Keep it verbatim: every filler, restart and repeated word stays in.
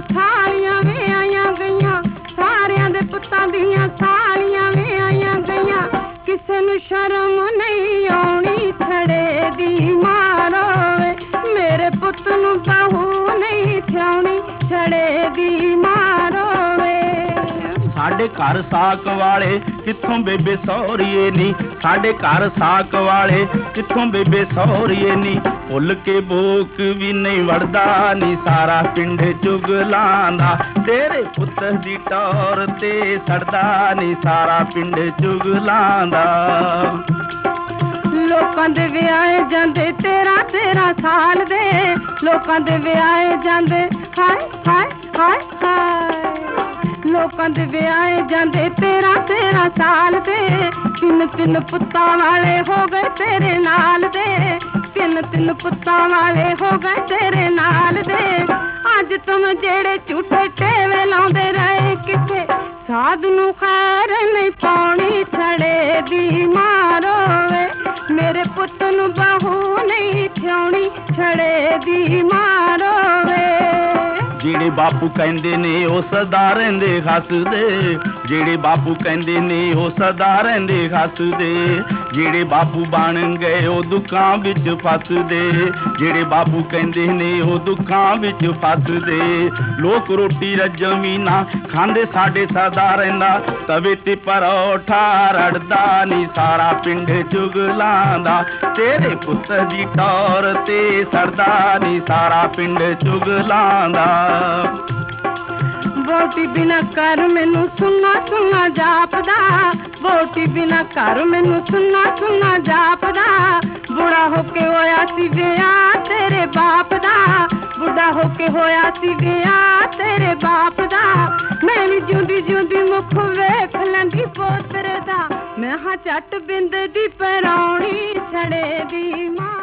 ਸਾਲੀਆਂ ਵੇ ਆਈਆਂ ਗਈਆਂ, ਸਾਰਿਆਂ ਦੇ ਪੁੱਤਾਂ ਦੀਆਂ ਸਾਲੀਆਂ ਵੇ ਆਈਆਂ ਗਈਆਂ। ਕਿਸੇ ਨੂੰ ਸ਼ਰਮ ਨਹੀਂ ਆਉਣੀ ਛੜੇ ਦੀ ਮਾਰੋ ਵੇ, ਮੇਰੇ ਪੁੱਤ ਨੂੰ ਬਹੂ ਨਹੀਂ ਥਿਆਉਣੀ ਛੜੇ ਦੀ ਮਾਰੋ ਵੇ। ਸਾਡੇ ਘਰ ਸਾਕ ਵਾਲੇ ਕਿੱਥੋਂ ਬੇਬੇ ਸੌਰੀਏ ਨੀ, ਸਾਡੇ ਘਰ ਸਾਕ ਵਾਲੇ ਕਿੱਥੋਂ ਬੇਬੇ ਸੌਰੀਏ ਨੀ। ਭੁੱਲ ਕੇ ਬੋਕ ਵੀ ਨਹੀਂ ਵੜਦਾ ਨੀ, ਸਾਰਾ ਪਿੰਡ ਚੁਗਲਾਂ ਦਾ ਤੇਰੇ ਪੁੱਤ ਦੀ ਟੌਰ ਤੇ ਸੜਦਾ ਨੀ, ਸਾਰਾ ਪਿੰਡ ਚੁਗਲਾਂ ਦਾ। ਲੋਕਾਂ ਦੇ ਵਿਆਹੇ ਜਾਂਦੇ ਤੇਰਾਂ ਤੇਰਾਂ ਸਾਲ ਦੇ, ਲੋਕਾਂ ਦੇ ਵਿਆਹੇ ਜਾਂਦੇ ਹਾਏ ਹਾਏ ਹਾਏ ਹਾਏ। ਲੋਕਾਂ ਦੇ ਵਿਆਹੇ ਜਾਂਦੇ ਤੇਰਾਂ ਤੇਰਾਂ ਸਾਲ ਦੇ, ਤਿੰਨ ਤਿੰਨ ਪੁੱਤਾਂ ਵਾਲੇ ਹੋ ਗਏ ਤੇਰੇ ਨਾਲ ਦੇ, ਤਿੰਨ ਤਿੰਨ ਪੁੱਤਾਂ ਵਾਲੇ ਹੋ ਗਏ ਤੇਰੇ ਨਾਲ ਦੇ। ਅੱਜ ਤੁਮ ਜਿਹੜੇ ਝੂਠੇ ਟੇਵੇ ਲਾਉਂਦੇ ਰਹੇ ਕਿੱਥੇ, ਸਾਧ ਨੂੰ ਖੈਰ ਨਹੀਂ ਪਾਉਣੀ ਛੜੇ ਦੀ ਮਾਰੋ ਵੇ, ਮੇਰੇ ਪੁੱਤ ਨੂੰ ਬਹੂ ਨਹੀਂ ਥਿਆਉਣੀ ਛੜੇ ਦੀ ਮਾਰੋ ਵੇ। ਜਿਹੜੇ ਬਾਪੂ ਕਹਿੰਦੇ ਨੇ ਉਹ ਸਦਾ ਰਹਿੰਦੇ ਹੱਸਦੇ, ਜਿਹੜੇ ਬਾਪੂ ਕਹਿੰਦੇ ਨੇ ਉਹ ਸਦਾ ਰਹਿੰਦੇ ਹੱਸਦੇ। ਜਿਹੜੇ ਬਾਪੂ ਬਣ ਗਏ ਉਹ ਦੁੱਖਾਂ ਵਿੱਚ ਫਸਦੇ, ਜਿਹੜੇ ਬਾਪੂ ਕਹਿੰਦੇ ਨੇ ਉਹ ਦੁੱਖਾਂ ਵਿੱਚ ਫਸਦੇ। ਲੋਕ ਰੋਟੀ ਰੱਜਵੀਂ ਨਾ ਖਾਂਦੇ, ਸਾਡੇ ਸਦਾ ਰਹਿੰਦਾ ਤਵੇ ਤੇ ਪਰੌਠਾ ਰੜਦਾ ਨੀ, ਸਾਰਾ ਪਿੰਡ ਚੁਗਲਾਂ ਦਾ ਤੇਰੇ ਪੁੱਤ ਦੀ ਟੌਰ ਤੇ ਸੜਦਾ ਨੀ, ਸਾਰਾ ਪਿੰਡ ਚੁਗਲਾਂ ਦਾ। ਵੋਟੀ ਬਿਨਾ ਘਰ ਮੈਨੂੰ ਸੁਣਨਾ ਸੁਣਨਾ ਜਾਪਦਾ, ਵੋਟੀ ਬਿਨਾ ਘਰ ਮੈਨੂੰ ਸੁਣਨਾ ਸੁਣਨਾ ਜਾਪਦਾ। ਬੁੜਾ ਹੋ ਕੇ ਹੋਇਆ ਸੀ ਵਿਆਹ ਤੇਰੇ ਬਾਪ ਦਾ, ਬੁੱਢਾ ਹੋ ਕੇ ਹੋਇਆ ਸੀ ਵਿਆਹ ਤੇਰੇ ਬਾਪ ਦਾ। ਮੈਂ ਵੀ ਜਿਉਂਦੀ ਜਿਉਂਦੀ ਮੁਖ ਵੇਖ ਲੈਂਦੀ ਪੋਤਰੇ ਦਾ, ਮੈਂ ਹਾਂ ਝੱਟ ਬਿੰਦ ਦੀ ਪਰਾਉਣੀ ਛੜੇ ਦੀ ਮਾਂ।